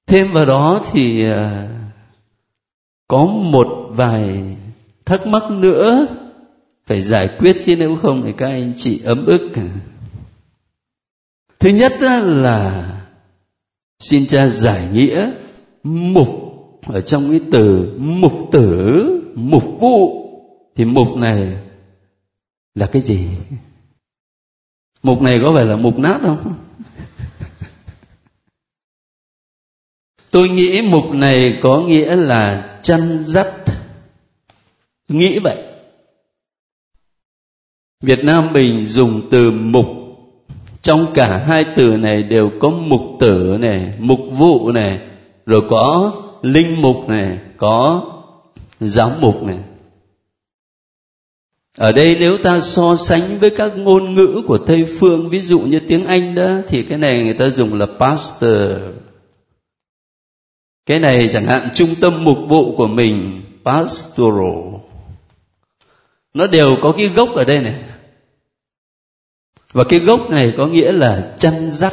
Thêm vào đó thì có một vài thắc mắc nữa phải giải quyết, chứ nếu không thì các anh chị ấm ức. Thứ nhất là xin cha giải nghĩa mục ở trong cái từ mục tử, mục vụ. Thì mục này là cái gì? Mục này có phải là mục nát không? Tôi nghĩ mục này có nghĩa là chăn dắt. Nghĩ vậy. Việt Nam mình dùng từ mục. Trong cả hai từ này đều có mục tử này, mục vụ này, rồi có linh mục này, có giáo mục này. Ở đây nếu ta so sánh với các ngôn ngữ của Tây Phương, ví dụ như tiếng Anh đó, thì cái này người ta dùng là pastor. Cái này chẳng hạn trung tâm mục vụ của mình, pastoral. Nó đều có cái gốc ở đây này. Và cái gốc này có nghĩa là chăn dắt.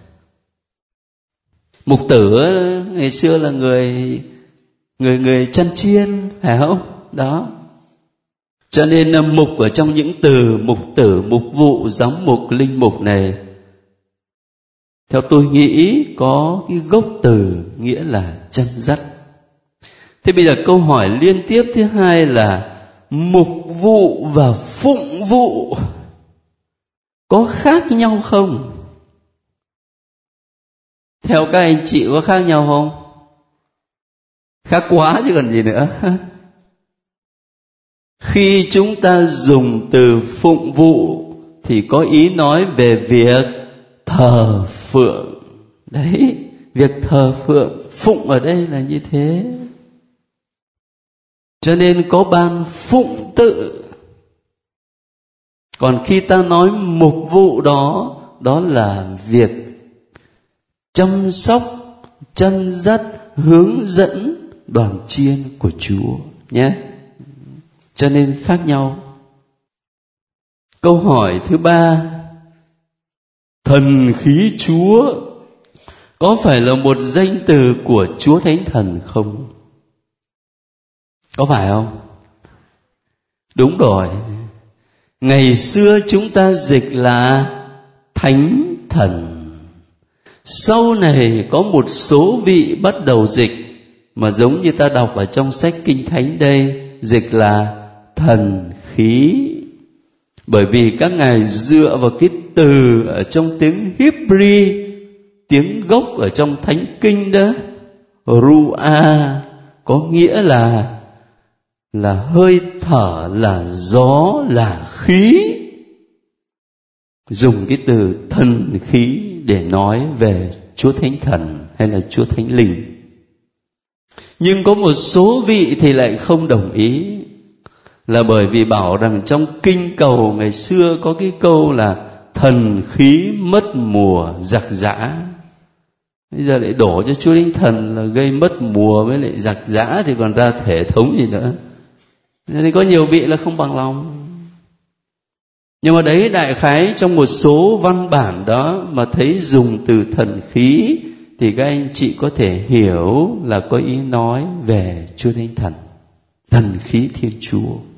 Mục tử ngày xưa là người chăn chiên, phải không? Đó. Cho nên mục ở trong những từ mục tử, mục vụ, giám mục, linh mục này, theo tôi nghĩ có cái gốc từ nghĩa là chăn dắt. Thế bây giờ câu hỏi liên tiếp thứ hai là mục vụ và phụng vụ có khác nhau không? Theo các anh chị có khác nhau không? Khác quá chứ còn gì nữa. Khi chúng ta dùng từ phụng vụ thì có ý nói về việc thờ phượng. Đấy, việc thờ phượng, phụng ở đây là như thế. Cho nên có ban phụng tự. Còn khi ta nói mục vụ đó, đó là việc chăm sóc, chăn dắt, hướng dẫn đoàn chiên của Chúa nhé. Cho nên khác nhau. Câu hỏi thứ ba, thần khí Chúa có phải là một danh từ của Chúa Thánh Thần không? Có phải không? Đúng rồi. Ngày xưa chúng ta dịch là Thánh Thần. Sau này có một số vị bắt đầu dịch mà giống như ta đọc ở trong sách Kinh Thánh đây, dịch là thần khí. Bởi vì các ngài dựa vào cái từ ở trong tiếng Hebrew, tiếng gốc ở trong Thánh Kinh đó, Ruah, có nghĩa là hơi thở, là gió, là khí. Dùng cái từ thần khí để nói về Chúa Thánh Thần hay là Chúa Thánh Linh. Nhưng có một số vị thì lại không đồng ý, là bởi vì bảo rằng trong kinh cầu ngày xưa có cái câu là thần khí mất mùa giặc giã. Bây giờ lại đổ cho Chúa Thánh Thần là gây mất mùa với lại giặc giã thì còn ra thể thống gì nữa. Nên có nhiều vị là không bằng lòng. Nhưng mà đấy, đại khái trong một số văn bản đó mà thấy dùng từ thần khí thì các anh chị có thể hiểu là có ý nói về Chúa Thánh Thần, thần khí Thiên Chúa.